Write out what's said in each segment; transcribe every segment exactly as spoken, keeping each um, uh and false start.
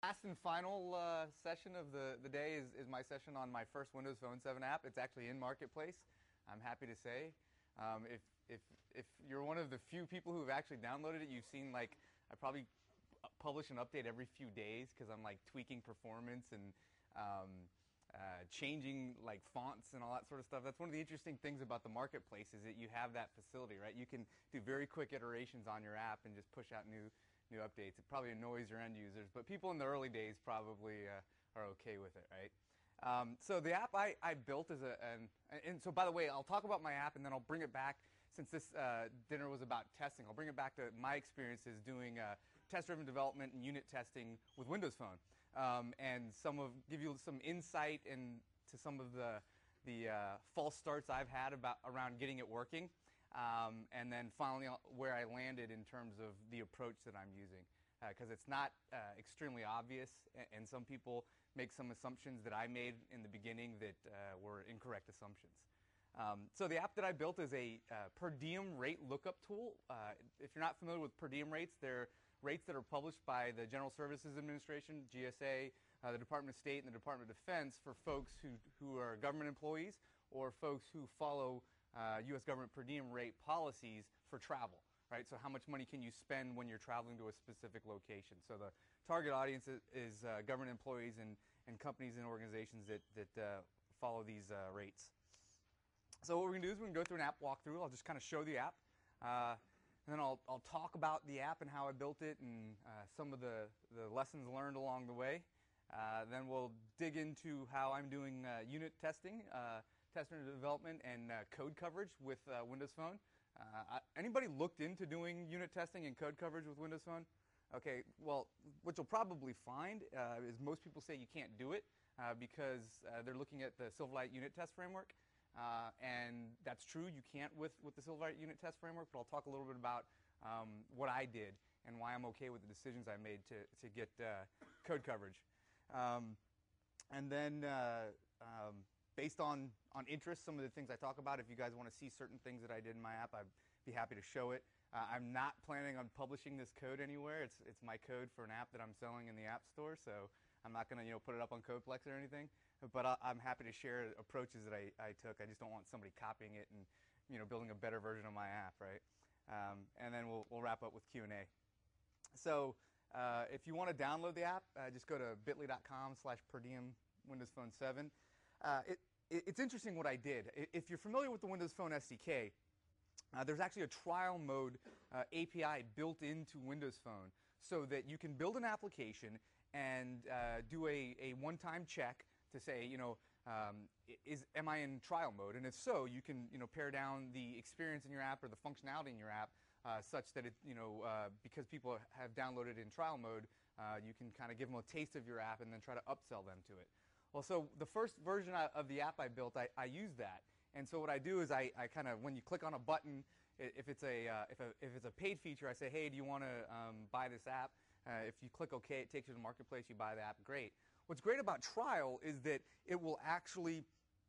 last and final uh, session of the, the day is, is my session on my first Windows Phone seven app. It's actually in Marketplace, I'm happy to say. Um, if, if, if you're one of the few people who have actually downloaded it, you've seen, like, I probably publish an update every few days because I'm, like, tweaking performance and um, uh, changing, like, fonts and all that sort of stuff. That's one of the interesting things about the Marketplace is that you have that facility, right? You can do very quick iterations on your app and just push out new new updates. It probably annoys your end users, but people in the early days probably uh, are okay with it, right? Um, so the app I, I built is a, an, and so by the way, I'll talk about my app and then I'll bring it back, since this uh, dinner was about testing, I'll bring it back to my experiences doing uh, test-driven development and unit testing with Windows Phone, um, and some of, give you some insight into some of the, the uh, false starts I've had about, around getting it working. Um, and then finally where I landed in terms of the approach that I'm using, because uh, it's not uh, extremely obvious, and, and some people make some assumptions that I made in the beginning that uh, were incorrect assumptions. Um, so the app that I built is a uh, per diem rate lookup tool. Uh, if you're not familiar with per diem rates, they're rates that are published by the General Services Administration, G S A, uh, the Department of State, and the Department of Defense for folks who, who are government employees or folks who follow Uh, U S government per diem rate policies for travel, right? So how much money can you spend when you're traveling to a specific location? So the target audience is, is uh, government employees and, and companies and organizations that, that uh, follow these uh, rates. So what we're going to do is we're going to go through an app walkthrough. I'll just kind of show the app. Uh, and then I'll, I'll talk about the app and how I built it and uh, some of the, the lessons learned along the way. Uh, then we'll dig into how I'm doing uh, unit testing, uh, test-driven development, and uh, code coverage with uh, Windows Phone. Uh, anybody looked into doing unit testing and code coverage with Windows Phone? Okay, well, what you'll probably find uh, is most people say you can't do it uh, because uh, they're looking at the Silverlight unit test framework. Uh, and that's true, you can't with, with the Silverlight unit test framework, but I'll talk a little bit about um, what I did and why I'm okay with the decisions I made to, to get uh, code coverage. Um, and then uh, um, based on on interest, some of the things I talk about, if you guys want to see certain things that I did in my app, I'd be happy to show it. Uh, I'm not planning on publishing this code anywhere. It's, it's my code for an app that I'm selling in the App Store, so I'm not going to you know, put it up on Codeplex or anything. But I, I'm happy to share approaches that I, I took. I just don't want somebody copying it and you know, building a better version of my app, right? Um, and then we'll, we'll wrap up with Q and A. So uh, if you want to download the app, uh, just go to bit.ly.com slash per diem Windows Phone seven. Uh, it, It's interesting what I did. If you're familiar with the Windows Phone S D K, uh, there's actually a trial mode uh, A P I built into Windows Phone so that you can build an application and uh, do a, a one-time check to say, you know, um, is, am I in trial mode? And if so, you can, you know, pare down the experience in your app or the functionality in your app uh, such that, it, you know, uh, because people have downloaded in trial mode, uh, you can kind of give them a taste of your app and then try to upsell them to it. Well, so the first version of the app I built, I, I use that. And so what I do is I, I kind of, when you click on a button, if it's a, uh, if a, if it's a paid feature, I say, hey, do you want to um, buy this app? Uh, if you click OK, it takes you to the Marketplace, you buy the app, great. What's great about trial is that it will actually,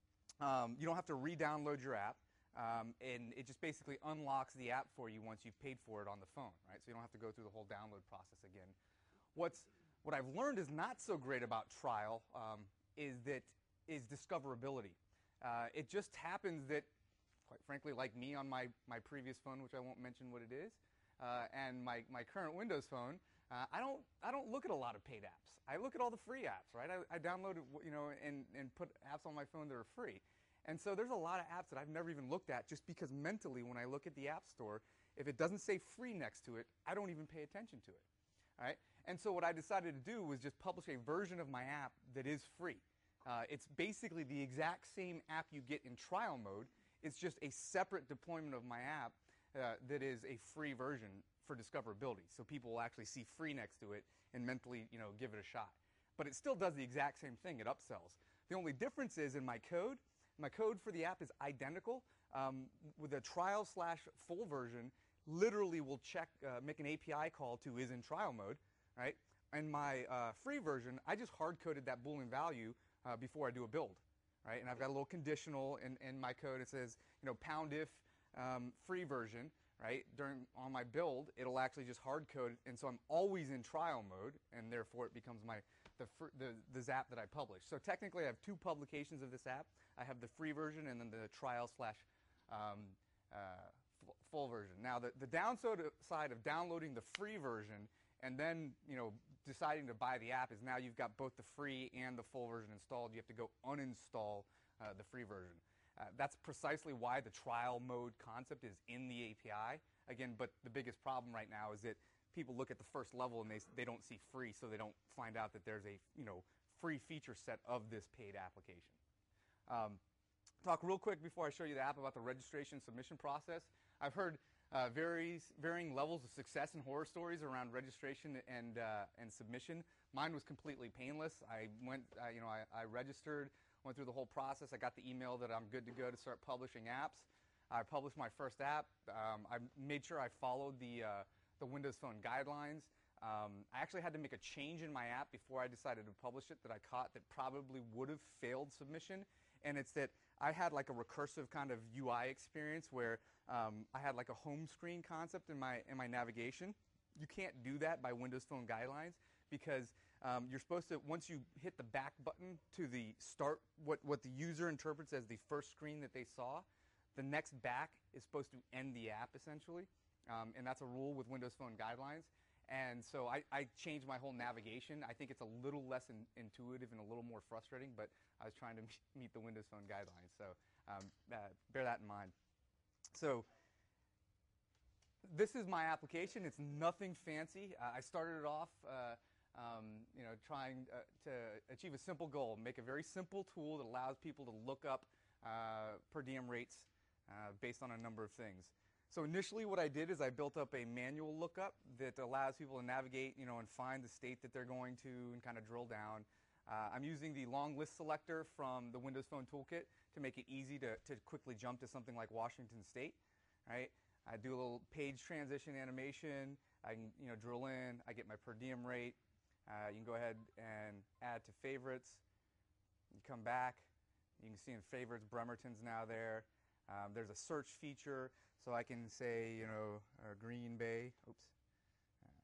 um, you don't have to re-download your app, um, and it just basically unlocks the app for you once you've paid for it on the phone, right? So you don't have to go through the whole download process again. What's, what I've learned is not so great about trial, um, is that is discoverability. Uh, it just happens that, quite frankly, like me on my, my previous phone, which I won't mention what it is, uh, and my, my current Windows phone, uh, I don't I don't look at a lot of paid apps. I look at all the free apps, right? I, I downloaded, you know, and, and put apps on my phone that are free. And so there's a lot of apps that I've never even looked at just because mentally when I look at the App Store, if it doesn't say free next to it, I don't even pay attention to it, all right? And so what I decided to do was just publish a version of my app that is free. Uh, it's basically the exact same app you get in trial mode. It's just a separate deployment of my app uh, that is a free version for discoverability. So people will actually see free next to it and mentally, you know, give it a shot. But it still does the exact same thing. It upsells. The only difference is in my code, my code for the app is identical. Um, with a trial slash full version, literally will check, uh, make an A P I call to is in trial mode, right? And my uh, free version, I just hard-coded that Boolean value uh, before I do a build, right? And I've got a little conditional in, in my code. It says, you know, pound if um, free version, right? During on my build, it'll actually just hard code, and so I'm always in trial mode, and therefore it becomes my the fr- the, the Zap that I publish. So technically, I have two publications of this app. I have the free version and then the trial slash um, uh, f- full version. Now, the the downside side of downloading the free version and then you know deciding to buy the app is now you've got both the free and the full version installed. You have to go uninstall uh, the free version. Uh, that's precisely why the trial mode concept is in the A P I. Again, but the biggest problem right now is that people look at the first level and they, they don't see free, so they don't find out that there's a you know free feature set of this paid application. Um, talk real quick before I show you the app about the registration submission process. I've heard uh, varies, varying levels of success and horror stories around registration and, uh, and submission. Mine was completely painless. I went, uh, you know, I, I registered, went through the whole process. I got the email that I'm good to go to start publishing apps. I published my first app. Um, I made sure I followed the, uh, the Windows Phone guidelines. Um, I actually had to make a change in my app before I decided to publish it that I caught that probably would have failed submission. And it's that I had like a recursive kind of U I experience where um, I had like a home screen concept in my, in my navigation. You can't do that by Windows Phone guidelines because um, you're supposed to, once you hit the back button to the start, what, what the user interprets as the first screen that they saw, the next back is supposed to end the app essentially. Um, and that's a rule with Windows Phone guidelines. And so I, I changed my whole navigation. I think it's a little less in, intuitive and a little more frustrating, but I was trying to meet the Windows Phone guidelines. So um, uh, bear that in mind. So this is my application. It's nothing fancy. Uh, I started it off uh, um, you know, trying uh, to achieve a simple goal, make a very simple tool that allows people to look up uh, per diem rates uh, based on a number of things. So initially what I did is I built up a manual lookup that allows people to navigate, you know, and find the state that they're going to and kind of drill down. Uh, I'm using the long list selector from the Windows Phone Toolkit to make it easy to, to quickly jump to something like Washington State, right? I do a little page transition animation. I can, you know, drill in. I get my per diem rate. Uh, you can go ahead and add to favorites. You come back. You can see in favorites, Bremerton's now there. Um, there's a search feature, so I can say, you know, uh, Green Bay. Oops. Uh,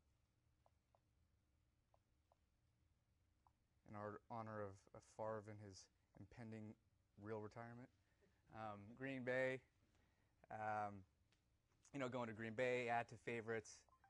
in our, honor of, of Favre and his impending real retirement. Um, Green Bay. Um, you know, go into Green Bay, add to favorites.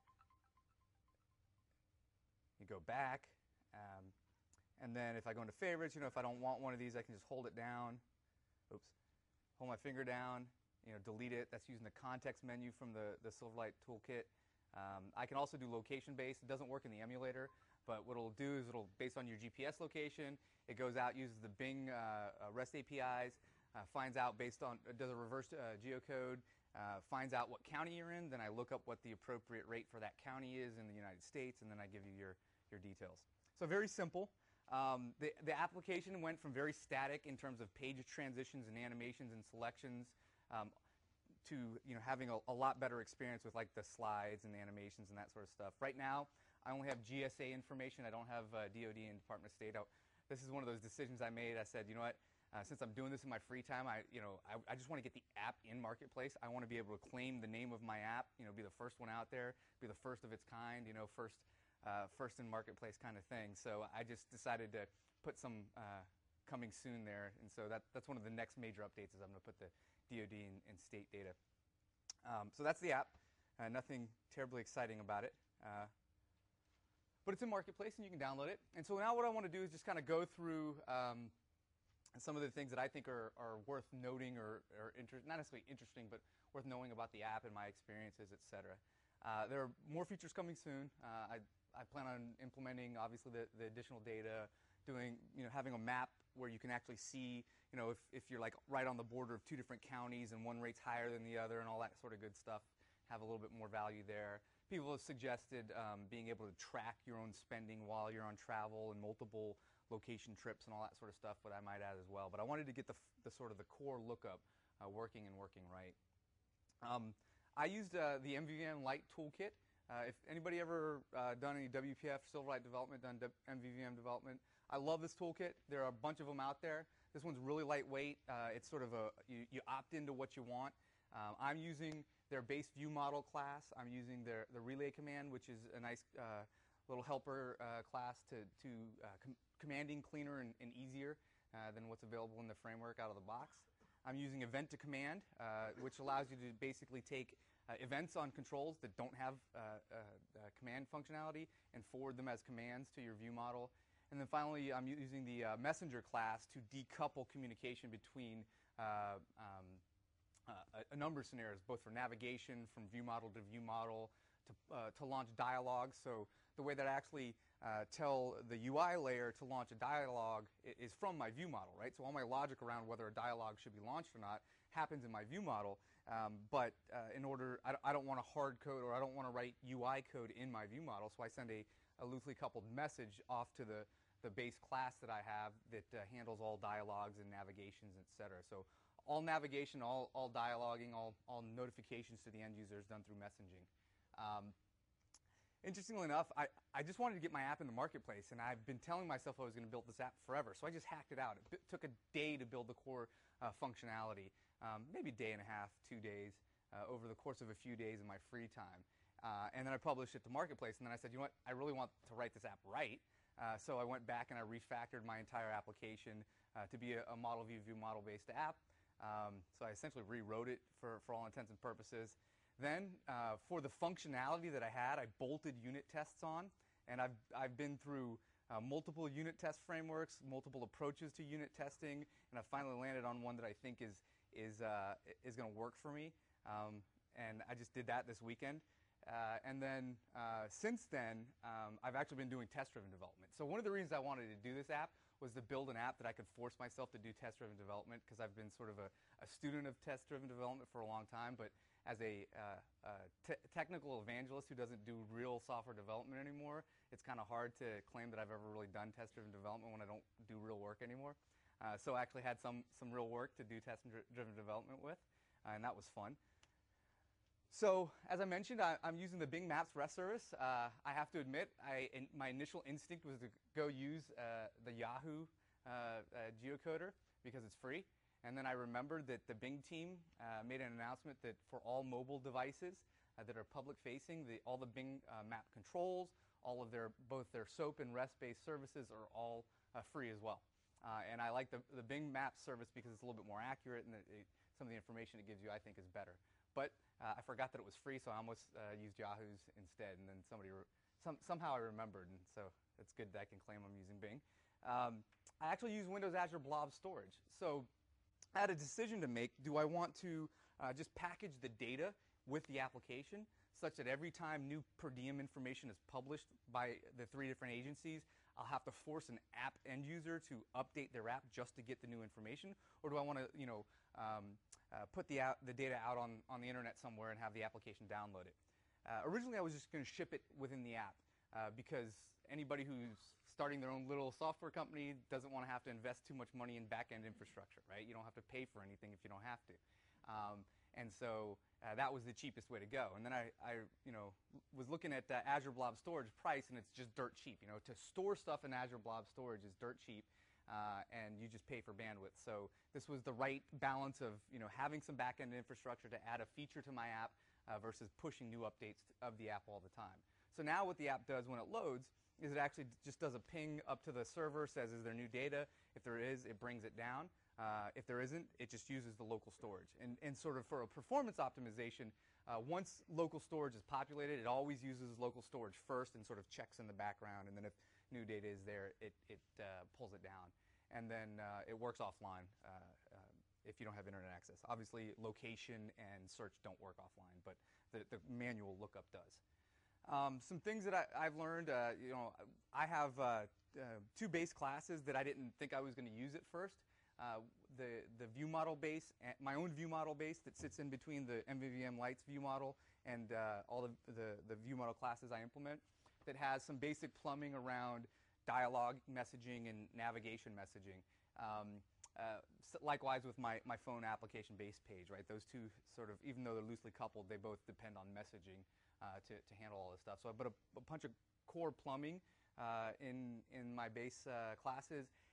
You go back. Um, and then if I go into favorites, you know, if I don't want one of these, I can just hold it down. Oops. Hold my finger down, you know, delete it. That's using the context menu from the, the Silverlight toolkit. Um, I can also do location-based. It doesn't work in the emulator, but what it'll do is it'll, based on your G P S location, it goes out, uses the Bing uh, uh, REST A P Is, uh, finds out based on, uh, does a reverse uh, geocode, uh, finds out what county you're in, then I look up what the appropriate rate for that county is in the United States, and then I give you your, your details. So very simple. Um, the, the application went from very static in terms of page transitions and animations and selections um, to you know having a, a lot better experience with like the slides and the animations and that sort of stuff. Right now, I only have G S A information. I don't have uh, D O D and Department of State. I, this is one of those decisions I made. I said, you know what? Uh, since I'm doing this in my free time, I you know I, I just want to get the app in Marketplace. I want to be able to claim the name of my app. You know, be the first one out there, be the first of its kind. You know, first. Uh, first in Marketplace kind of thing. So I just decided to put some uh, coming soon there. And so that, that's one of the next major updates is I'm going to put the D O D and, and state data. Um, so that's the app. Uh, nothing terribly exciting about it. Uh, but it's in Marketplace and you can download it. And so now what I want to do is just kind of go through um, some of the things that I think are, are worth noting or, or inter- not necessarily interesting, but worth knowing about the app and my experiences, et cetera. Uh, there are more features coming soon. Uh, I I plan on implementing, obviously, the, the additional data, doing, you know, having a map where you can actually see, you know, if, if you're like right on the border of two different counties and one rate's higher than the other and all that sort of good stuff, have a little bit more value there. People have suggested um, being able to track your own spending while you're on travel and multiple location trips and all that sort of stuff, but I might add as well. But I wanted to get the, the sort of the core lookup uh, working and working right. Um, I used uh, the M V V M Lite toolkit. Uh, if anybody ever uh, done any W P F Silverlight development, done M V V M development, I love this toolkit. There are a bunch of them out there. This one's really lightweight. Uh, it's sort of a, you, you opt into what you want. Um, I'm using their base view model class. I'm using their the relay command, which is a nice uh, little helper uh, class to, to uh, com commanding cleaner and, and easier uh, than what's available in the framework out of the box. I'm using event to command, uh, which allows you to basically take uh, events on controls that don't have uh, uh, uh, command functionality and forward them as commands to your view model. And then finally, I'm using the uh, messenger class to decouple communication between uh, um, uh, a, a number of scenarios, both for navigation from view model to view model, to, uh, to launch dialogue. So the way that I actually uh, tell the U I layer to launch a dialogue is from my view model, right? So all my logic around whether a dialogue should be launched or not happens in my view model. Um, but uh, in order, I, I don't want to hard code, or I don't want to write U I code in my view model, so I send a, a loosely coupled message off to the, the base class that I have that uh, handles all dialogues and navigations, et cetera. So all navigation, all, all dialoguing, all, all notifications to the end user is done through messaging. Um, Interestingly enough, I, I just wanted to get my app in the marketplace, and I've been telling myself I was going to build this app forever, so I just hacked it out. It b took a day to build the core uh, functionality, um, maybe a day and a half, two days, uh, over the course of a few days in my free time. Uh, and then I published it to Marketplace, and then I said, you know what, I really want to write this app right. Uh, so I went back and I refactored my entire application uh, to be a, a model view, view model-based app. Um, so I essentially rewrote it for, for all intents and purposes. Then, uh, for the functionality that I had, I bolted unit tests on, and I've, I've been through uh, multiple unit test frameworks, multiple approaches to unit testing, and I finally landed on one that I think is, is, uh, is going to work for me. Um, and I just did that this weekend. Uh, and then, uh, since then, um, I've actually been doing test-driven development. So one of the reasons I wanted to do this app was to build an app that I could force myself to do test-driven development, because I've been sort of a, a student of test-driven development for a long time, but as a uh, uh, te technical evangelist who doesn't do real software development anymore, it's kind of hard to claim that I've ever really done test-driven development when I don't do real work anymore. Uh, so I actually had some, some real work to do test-driven development with, uh, and that was fun. So as I mentioned, I, I'm using the Bing Maps REST service. Uh, I have to admit, I, in, my initial instinct was to go use uh, the Yahoo uh, uh, geocoder because it's free. And then I remembered that the Bing team uh, made an announcement that for all mobile devices uh, that are public-facing, the, all the Bing uh, map controls, all of their, both their SOAP and REST-based services are all uh, free as well. Uh, and I like the, the Bing Maps service because it's a little bit more accurate, and it, it, some of the information it gives you I think is better. But uh, I forgot that it was free, so I almost uh, used Yahoo's instead, and then somebody re some, somehow I remembered, and so it's good that I can claim I'm using Bing. Um, I actually use Windows Azure Blob Storage. So I had a decision to make. Do I want to uh, just package the data with the application such that every time new per diem information is published by the three different agencies, I'll have to force an app end user to update their app just to get the new information? Or do I want to, you know, um, uh, put the, out, the data out on, on the internet somewhere and have the application download it? Uh, originally, I was just going to ship it within the app uh, because anybody who's starting their own little software company doesn't want to have to invest too much money in back-end infrastructure, right? You don't have to pay for anything if you don't have to. Um, and so uh, that was the cheapest way to go. And then I, I you know, was looking at uh, Azure Blob Storage price, and it's just dirt cheap. You know, to store stuff in Azure Blob Storage is dirt cheap, uh, and you just pay for bandwidth. So this was the right balance of, you know, having some back-end infrastructure to add a feature to my app uh, versus pushing new updates of the app all the time. So now what the app does when it loads is it actually just does a ping up to the server, says, is there new data? If there is, it brings it down. Uh, if there isn't, it just uses the local storage. And, and sort of for a performance optimization, uh, once local storage is populated, it always uses local storage first and sort of checks in the background. And then if new data is there, it, it uh, pulls it down. And then uh, it works offline uh, uh, if you don't have internet access. Obviously, location and search don't work offline, but the, the manual lookup does. Um, some things that I, I've learned, uh, you know, I have uh, uh, two base classes that I didn't think I was going to use at first. Uh, the, the view model base, my own view model base that sits in between the M V V M Lights view model and uh, all the, the, the view model classes I implement, that has some basic plumbing around dialogue messaging and navigation messaging. Um, uh, so likewise with my, my phone application base page, right? Those two sort of, even though they're loosely coupled, they both depend on messaging. Uh, to, to handle all this stuff. So I put a, a bunch of core plumbing uh, in, in my base uh, classes,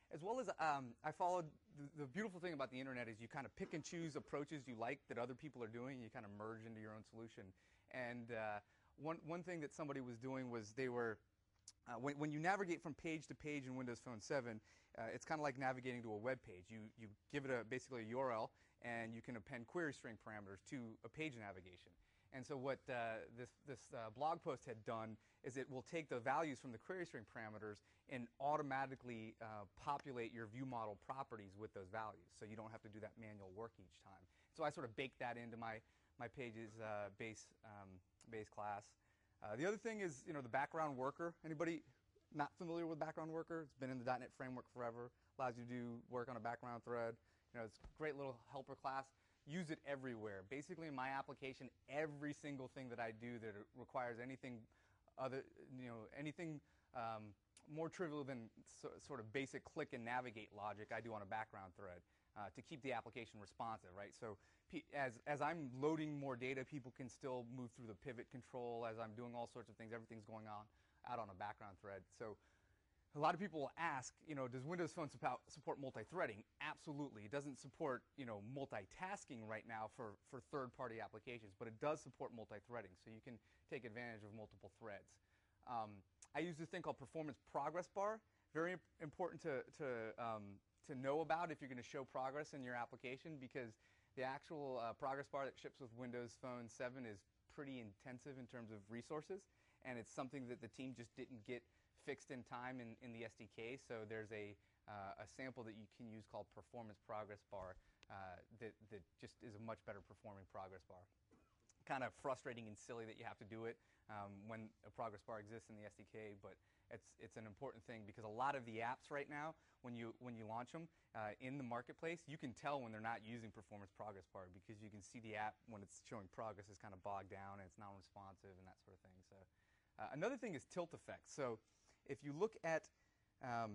As well as um, I followed, the, the beautiful thing about the internet is you kind of pick and choose approaches you like that other people are doing, and you kind of merge into your own solution. And uh, one, one thing that somebody was doing was they were, uh, when, when you navigate from page to page in Windows Phone seven, uh, it's kind of like navigating to a web page. You, you give it a, basically a U R L, and you can append query string parameters to a page navigation. And so what uh, this, this uh, blog post had done is it will take the values from the query string parameters and automatically uh, populate your view model properties with those values, so you don't have to do that manual work each time. So I sort of baked that into my, my page's uh, base, um, base class. Uh, the other thing is, you know, the background worker. Anybody not familiar with background worker? It's been in the dot net framework forever. Allows you to do work on a background thread. You know, it's a great little helper class. Use it everywhere. Basically, in my application, every single thing that I do that requires anything other, you know, anything um, more trivial than so, sort of basic click and navigate logic, I do on a background thread uh, to keep the application responsive, right? So as as I'm loading more data, people can still move through the pivot control. As I'm doing all sorts of things, everything's going on out on a background thread. So a lot of people will ask, you know, does Windows Phone support multi-threading? Absolutely. It doesn't support, you know, multitasking right now for, for third-party applications, but it does support multi-threading, so you can take advantage of multiple threads. Um, I use this thing called Performance Progress Bar. Very imp important to, to, um, to know about if you're going to show progress in your application, because the actual uh, progress bar that ships with Windows Phone seven is pretty intensive in terms of resources, and it's something that the team just didn't get fixed in time in, in the S D K, so there's a, uh, a sample that you can use called Performance Progress Bar uh, that, that just is a much better performing progress bar. Kind of frustrating and silly that you have to do it um, when a progress bar exists in the S D K, but it's, it's an important thing, because a lot of the apps right now, when you, when you launch them uh, in the marketplace, you can tell when they're not using Performance Progress Bar, because you can see the app when it's showing progress is kind of bogged down and it's non-responsive and that sort of thing. So uh, another thing is tilt effect. So if you look at, um,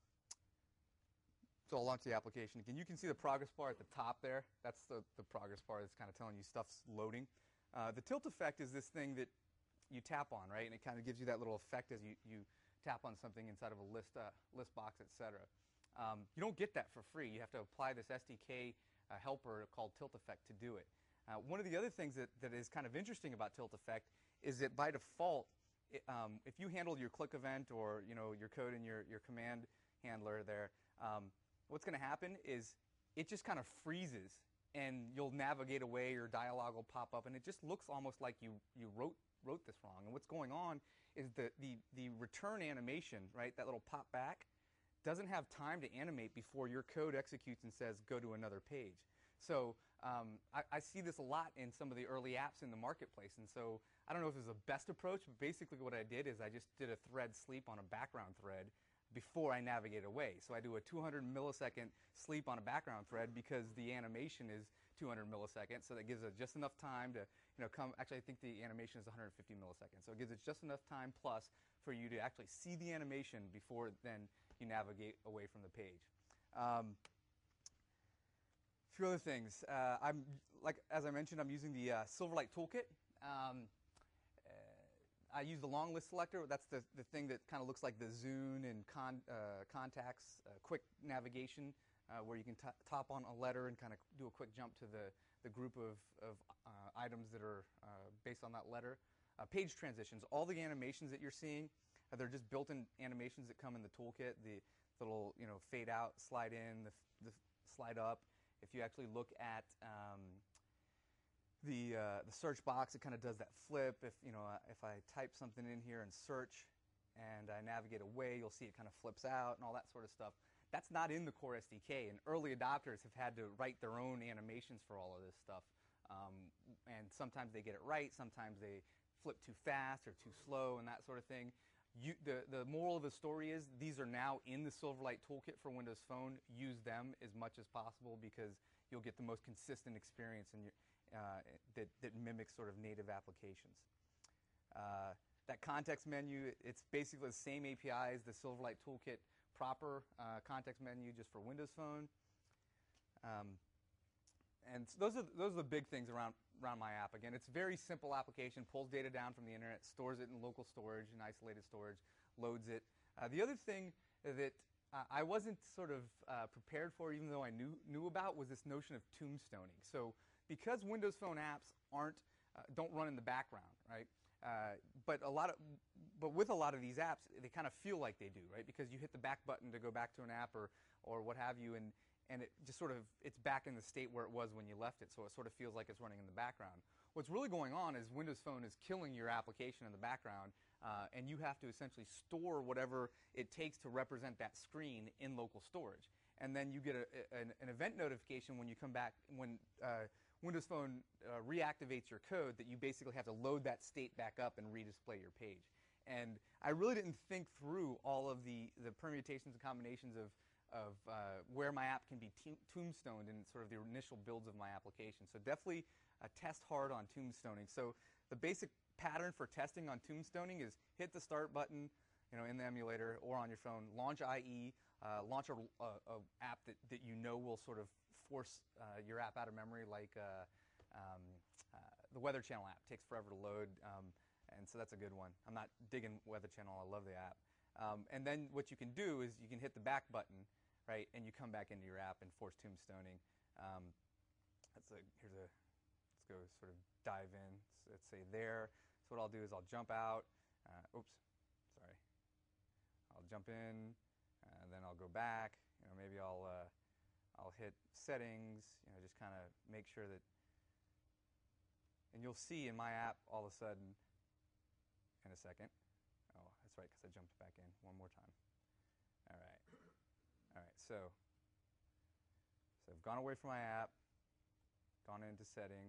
so I'll launch the application again. You can see the progress bar at the top there. That's the, the progress bar that's kind of telling you stuff's loading. Uh, the tilt effect is this thing that you tap on, right? And it kind of gives you that little effect as you, you tap on something inside of a list, uh, list box, et cetera. Um, you don't get that for free. You have to apply this S D K uh, helper called tilt effect to do it. Uh, one of the other things that, that is kind of interesting about tilt effect is that by default, It, um, if you handle your click event or, you know, your code in your, your command handler there, um, what's going to happen is it just kind of freezes, and you'll navigate away, your dialog will pop up, and it just looks almost like you, you wrote, wrote this wrong. And what's going on is the, the, the return animation, right, that little pop back, doesn't have time to animate before your code executes and says go to another page. So um, I, I see this a lot in some of the early apps in the marketplace, and so I don't know if this is the best approach, but basically what I did is I just did a thread sleep on a background thread before I navigate away. So I do a two hundred millisecond sleep on a background thread because the animation is two hundred milliseconds, so that gives it just enough time to, you know, come, actually I think the animation is one hundred fifty milliseconds, so it gives it just enough time plus for you to actually see the animation before then you navigate away from the page. Um, few other things. Uh, I'm, like, as I mentioned, I'm using the uh, Silverlight Toolkit. Um, uh, I use the long list selector. That's the, the thing that kind of looks like the Zune and con, uh, contacts, uh, quick navigation, uh, where you can t top on a letter and kind of do a quick jump to the, the group of, of uh, items that are uh, based on that letter. Uh, page transitions. All the animations that you're seeing, uh, they're just built-in animations that come in the toolkit. The little, you know, fade out, slide in, the, the slide up. If you actually look at um, the, uh, the search box, it kind of does that flip. If, you know, uh, if I type something in here and search and I navigate away, you'll see it kind of flips out and all that sort of stuff. That's not in the core S D K, and early adopters have had to write their own animations for all of this stuff. Um, and sometimes they get it right, sometimes they flip too fast or too slow and that sort of thing. You, the, the moral of the story is these are now in the Silverlight Toolkit for Windows Phone. Use them as much as possible because you'll get the most consistent experience in your, uh, that, that mimics sort of native applications. Uh, that context menu, it's basically the same A P I as the Silverlight Toolkit proper uh, context menu just for Windows Phone. Um, and so those are, those are the big things around, around my app. Again, it's a very simple application, pulls data down from the internet, stores it in local storage and isolated storage, loads it. Uh, the other thing that I wasn't sort of uh, prepared for, even though I knew knew about, was this notion of tombstoning. So because Windows Phone apps aren't uh, don't run in the background, right? Uh, but a lot of but with a lot of these apps, they kind of feel like they do, right? Because you hit the back button to go back to an app or or what have you, and and it just sort of it's back in the state where it was when you left it. So it sort of feels like it's running in the background. What's really going on is Windows Phone is killing your application in the background, uh, and you have to essentially store whatever it takes to represent that screen in local storage. And then you get a, an, an event notification when you come back, when uh, Windows Phone uh, reactivates your code, that you basically have to load that state back up and redisplay your page. And I really didn't think through all of the, the permutations and combinations of, of uh, where my app can be tombstoned in sort of the initial builds of my application. So definitely uh, test hard on tombstoning. So the basic pattern for testing on tombstoning is hit the start button, you know, in the emulator or on your phone, launch I E, uh, launch a, a, a app that, that you know will sort of force uh, your app out of memory, like uh, um, uh, the Weather Channel app. Takes forever to load, um, and so that's a good one. I'm not digging Weather Channel. I love the app. Um, and then what you can do is you can hit the back button, right, and you come back into your app and force tombstoning. Um, that's a, here's a, let's go sort of dive in. So let's say there. So what I'll do is I'll jump out. Uh, oops, sorry. I'll jump in, and then I'll go back. You know, maybe I'll uh, I'll hit settings. You know, just kind of make sure that. And you'll see in my app all of a sudden. In a second. Oh, that's right, because I jumped back in one more time. All right. All right. So. So I've gone away from my app. Gone into settings.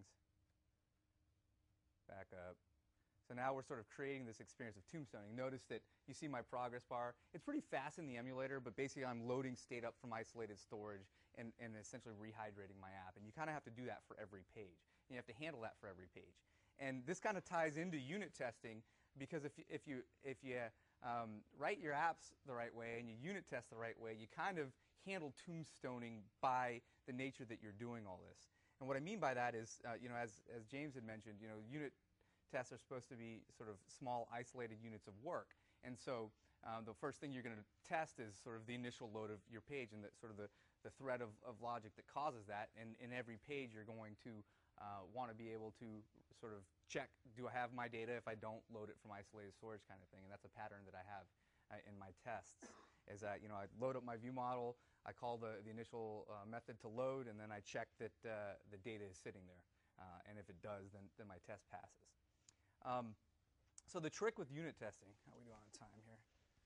Back up. So now we're sort of creating this experience of tombstoning. Notice that you see my progress bar. It's pretty fast in the emulator, but basically I'm loading state up from isolated storage and, and essentially rehydrating my app. And you kind of have to do that for every page. And you have to handle that for every page. And this kind of ties into unit testing, because if you, if you, if you um, write your apps the right way and you unit test the right way, you kind of handle tombstoning by the nature that you're doing all this. And what I mean by that is, uh, you know, as, as James had mentioned, you know, unit tests are supposed to be sort of small, isolated units of work. And so um, the first thing you're going to test is sort of the initial load of your page and the, sort of the, the thread of, of logic that causes that. And in every page, you're going to uh, want to be able to sort of check, do I have my data? If I don't, load it from isolated storage kind of thing. And that's a pattern that I have uh, in my tests, is that, you know, I load up my view model, I call the, the initial uh, method to load, and then I check that uh, the data is sitting there. Uh, and if it does, then, then my test passes. Um, so the trick with unit testing, how are we doing on time here?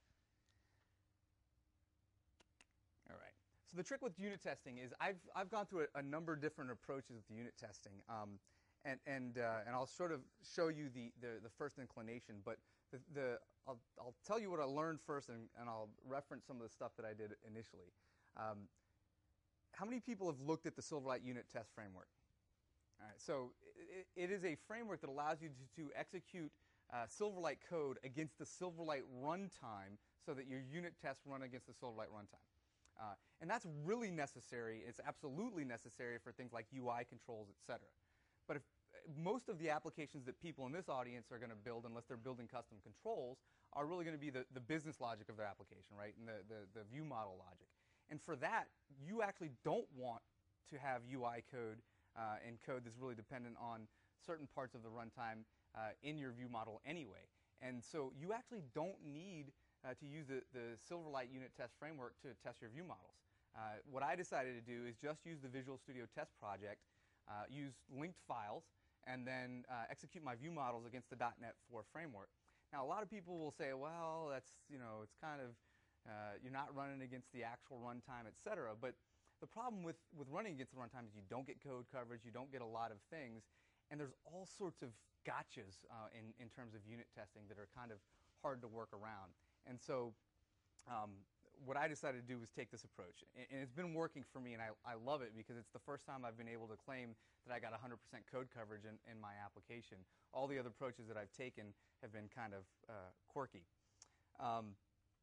All right. So the trick with unit testing is I've, I've gone through a, a number of different approaches with unit testing. Um, and, and, uh, and I'll sort of show you the, the, the first inclination. But the, the, I'll, I'll tell you what I learned first, and, and I'll reference some of the stuff that I did initially. Um, how many people have looked at the Silverlight unit test framework? All right, so it, it is a framework that allows you to, to execute uh, Silverlight code against the Silverlight runtime so that your unit tests run against the Silverlight runtime. Uh, and that's really necessary. It's absolutely necessary for things like U I controls, et cetera. But if, most of the applications that people in this audience are going to build, unless they're building custom controls, are really going to be the, the business logic of their application, right, and the, the, the view model logic. And for that, you actually don't want to have U I code Uh, and code that's really dependent on certain parts of the runtime uh, in your view model anyway. And so you actually don't need uh, to use the, the Silverlight unit test framework to test your view models. Uh, what I decided to do is just use the Visual Studio Test Project, uh, use linked files, and then uh, execute my view models against the dot net four framework. Now, a lot of people will say, well, that's, you know, it's kind of, uh, you're not running against the actual runtime, et cetera. But the problem with, with running against the runtime is you don't get code coverage, you don't get a lot of things, and there's all sorts of gotchas uh, in, in terms of unit testing that are kind of hard to work around. And so um, what I decided to do was take this approach. And, and it's been working for me, and I, I love it because it's the first time I've been able to claim that I got one hundred percent code coverage in, in my application. All the other approaches that I've taken have been kind of uh, quirky. Um,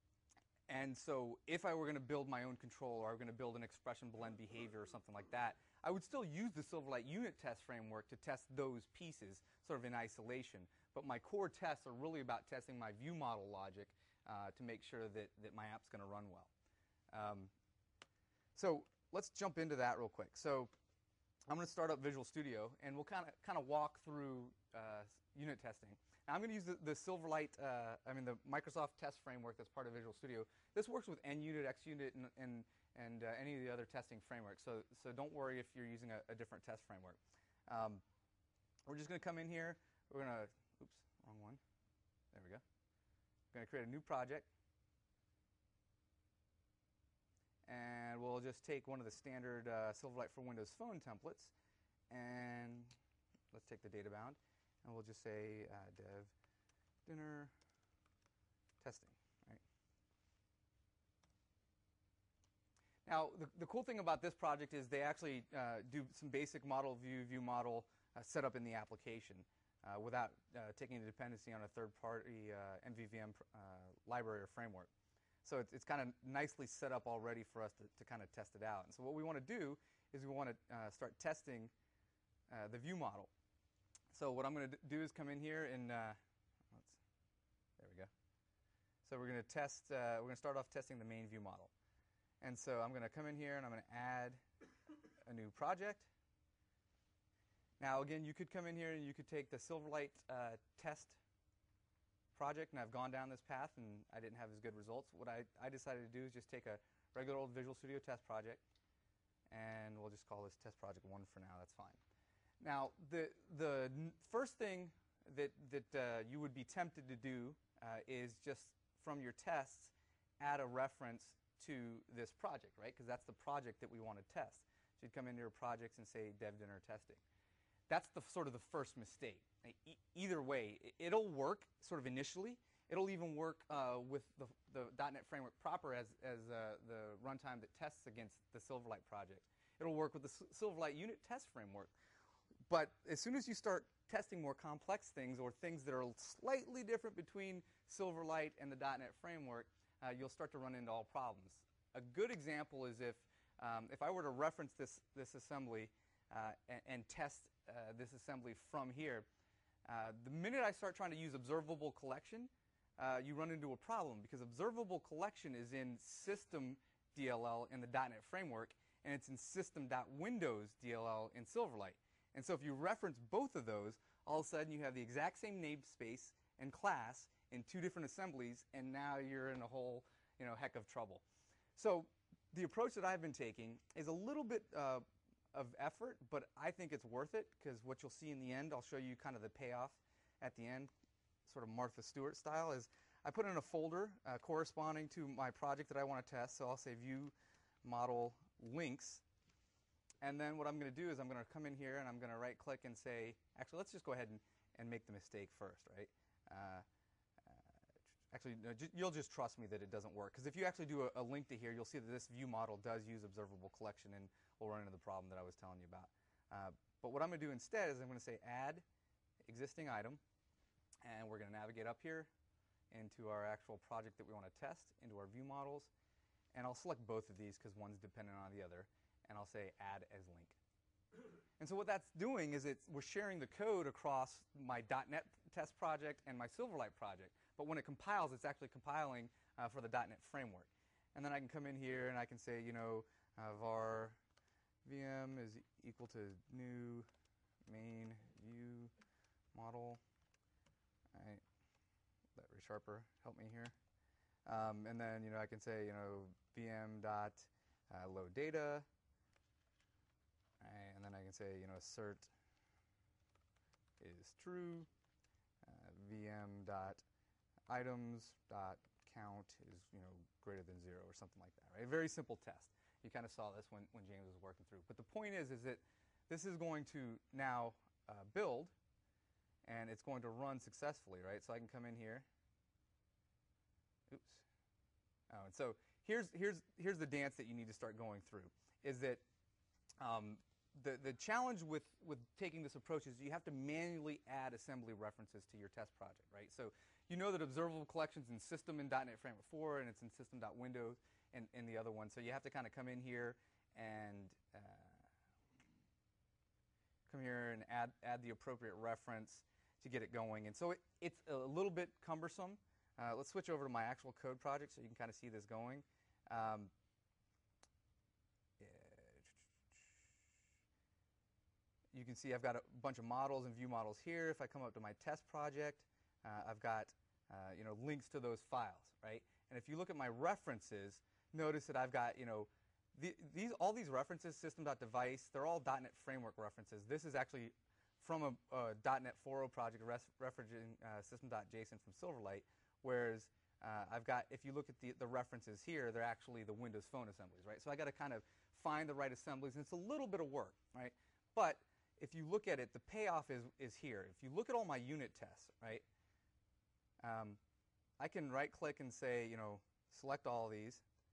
And so if I were going to build my own control, or I were going to build an expression blend behavior or something like that, I would still use the Silverlight unit test framework to test those pieces sort of in isolation. But my core tests are really about testing my view model logic uh, to make sure that, that my app's going to run well. Um, so let's jump into that real quick. So I'm going to start up Visual Studio, and we'll kind of kind of walk through uh, unit testing. Now I'm going to use the, the Silverlight, uh, I mean the Microsoft test framework that's part of Visual Studio. This works with N unit, X unit, and, and, and uh, any of the other testing frameworks. So, so don't worry if you're using a, a different test framework. Um, we're just going to come in here. We're going to, oops, wrong one. There we go. We're going to create a new project. And we'll just take one of the standard uh, Silverlight for Windows Phone templates, and let's take the data bound, and we'll just say uh, dev dinner testing. Right? Now, the, the cool thing about this project is they actually uh, do some basic model view, view model uh, setup in the application uh, without uh, taking the dependency on a third-party uh, M V V M uh, library or framework. So it's, it's kind of nicely set up already for us to, to kind of test it out. And so what we want to do is we want to uh, start testing uh, the view model. So what I'm going to do is come in here and, uh, let's, there we go. So we're going to test, uh, we're going to start off testing the main view model. And so I'm going to come in here and I'm going to add a new project. Now again, you could come in here and you could take the Silverlight uh, test project, and I've gone down this path and I didn't have as good results. What I, I decided to do is just take a regular old Visual Studio test project, and we'll just call this test project one for now. That's fine. Now, the the first thing that that uh, you would be tempted to do uh, is just from your tests add a reference to this project, right? Because that's the project that we want to test. So you'd come into your projects and say dev dinner testing. That's the sort of the first mistake. E either way, it'll work sort of initially. It'll even work uh, with the, the dot net framework proper as, as uh, the runtime that tests against the Silverlight project. It'll work with the S Silverlight unit test framework. But as soon as you start testing more complex things or things that are slightly different between Silverlight and the dot net framework, uh, you'll start to run into all problems. A good example is if, um, if I were to reference this, this assembly uh, and, and test uh, this assembly from here, uh, the minute I start trying to use observable collection, uh, you run into a problem because observable collection is in system D L L in the dot net framework, and it's in system.windows D L L in Silverlight. And so if you reference both of those, all of a sudden you have the exact same namespace and class in two different assemblies, and now you're in a whole, you know, heck of trouble. So the approach that I've been taking is a little bit uh, of effort, but I think it's worth it because what you'll see in the end, I'll show you kind of the payoff at the end, sort of Martha Stewart style, is I put in a folder uh, corresponding to my project that I want to test. So I'll say view model links. And then what I'm going to do is I'm going to come in here and I'm going to right click and say, actually, let's just go ahead and, and make the mistake first, right? Uh, uh, actually, no, ju you'll just trust me that it doesn't work. Because if you actually do a, a link to here, you'll see that this view model does use observable collection, and we'll run into the problem that I was telling you about. Uh, but what I'm going to do instead is I'm going to say add existing item, and we're going to navigate up here into our actual project that we want to test, into our view models, and I'll select both of these because one's dependent on the other. And I'll say add as link. And so what that's doing is it's, we're sharing the code across my dot net test project and my Silverlight project. But when it compiles, it's actually compiling uh, for the dot net framework. And then I can come in here and I can say, you know, uh, var V M is equal to new main view model. All right. Let ReSharper help me here. Um, and then, you know, I can say, you know, V M dot uh, load data. Right, and then I can say, you know, assert is true, uh, V M dot items dot count is, you know, greater than zero or something like that, right? A very simple test. You kind of saw this when, when James was working through. But the point is, is that this is going to now uh, build, and it's going to run successfully, right? So I can come in here. Oops. Oh, and so here's, here's, here's the dance that you need to start going through, is that um, The, the challenge with, with taking this approach is you have to manually add assembly references to your test project, right? So you know that observable collections in system in dot net framework four, and it's in system.windows in, in the other one. So you have to kind of come in here and uh, come here and add, add the appropriate reference to get it going. And so it, it's a little bit cumbersome. Uh, let's switch over to my actual code project so you can kind of see this going. Um, you can see I've got a bunch of models and view models here. If I come up to my test project, uh, I've got uh, you know, links to those files, right? And if you look at my references, notice that I've got, you know, the, these all these references, system.device, they're all .NET Framework references. This is actually from a, a .NET four point oh project referencing uh, system.json from Silverlight, whereas uh, I've got, if you look at the, the references here, they're actually the Windows Phone assemblies, right? So I got to kind of find the right assemblies, and it's a little bit of work, right? But if you look at it, the payoff is, is here. If you look at all my unit tests, right, um, I can right-click and say, you know, select all these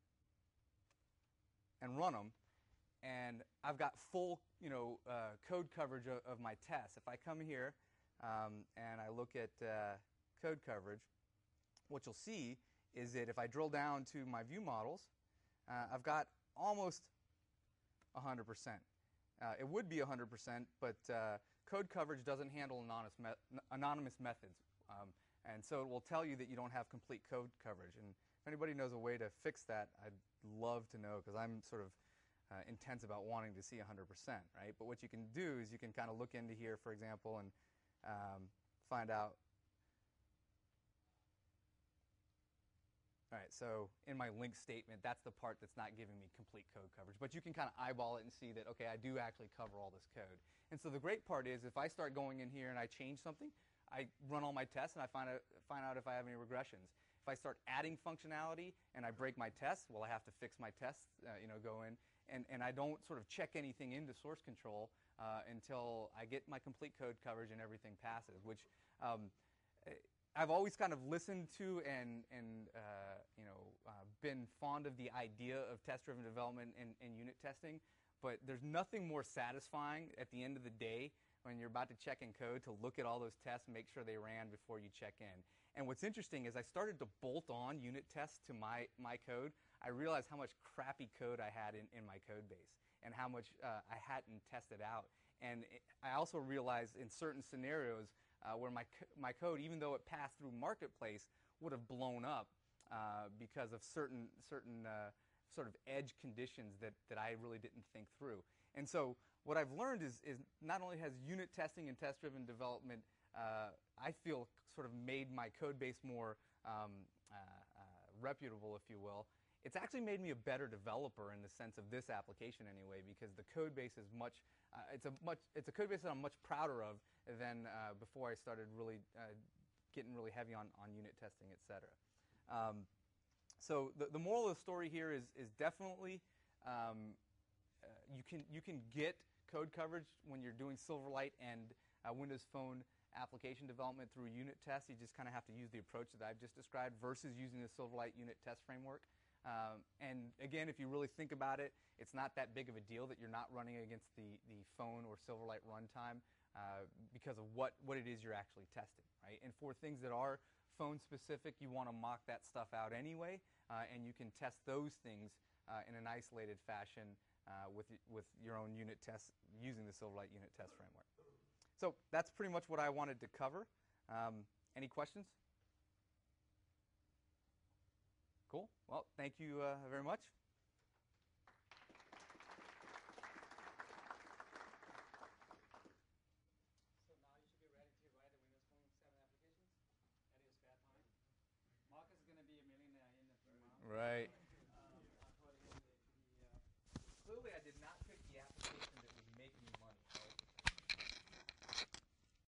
and run them, and I've got full, you know, uh, code coverage of, of my tests. If I come here um, and I look at uh, code coverage, what you'll see is that if I drill down to my view models, uh, I've got almost one hundred percent. Uh, it would be one hundred percent, but uh, code coverage doesn't handle anonymous, me anonymous methods. Um, and so it will tell you that you don't have complete code coverage. And if anybody knows a way to fix that, I'd love to know, because I'm sort of uh, intense about wanting to see one hundred percent, right? But what you can do is you can kind of look into here, for example, and um, find out. All right, so in my link statement, that's the part that's not giving me complete code coverage. But you can kind of eyeball it and see that, okay, I do actually cover all this code. And so the great part is if I start going in here and I change something, I run all my tests and I find out, find out if I have any regressions. If I start adding functionality and I break my tests, well, I have to fix my tests, uh, you know, go in. And, and I don't sort of check anything into source control uh, until I get my complete code coverage and everything passes, which um, I've always kind of listened to and, and uh, you know, uh, been fond of the idea of test-driven development and, and unit testing, but there's nothing more satisfying at the end of the day when you're about to check in code to look at all those tests and make sure they ran before you check in. And what's interesting is I started to bolt on unit tests to my, my code. I realized how much crappy code I had in, in my code base and how much uh, I hadn't tested out. And it, I also realized in certain scenarios uh, where my, co my code, even though it passed through Marketplace, would have blown up uh, because of certain, certain uh, sort of edge conditions that, that I really didn't think through. And so what I've learned is, is not only has unit testing and test-driven development, uh, I feel, sort of made my code base more um, uh, uh, reputable, if you will. It's actually made me a better developer in the sense of this application anyway, because the code base is much, uh, it's a much, it's a code base that I'm much prouder of than uh, before I started really uh, getting really heavy on, on unit testing, et cetera. Um, so the, the moral of the story here is, is definitely um, uh, you can you can get code coverage when you're doing Silverlight and uh, Windows Phone application development through unit tests. You just kind of have to use the approach that I've just described versus using the Silverlight unit test framework. Um, and again, if you really think about it, it's not that big of a deal that you're not running against the, the phone or Silverlight runtime uh, because of what, what it is you're actually testing, right? And for things that are phone specific, you want to mock that stuff out anyway, uh, and you can test those things uh, in an isolated fashion uh, with, with your own unit tests using the Silverlight unit test framework. So that's pretty much what I wanted to cover. Um, any questions? Cool. Well, thank you uh, very much. So now you should be ready to write the Windows Phone seven applications at your spare time. Marcus is going to be a millionaire in a few months. Right.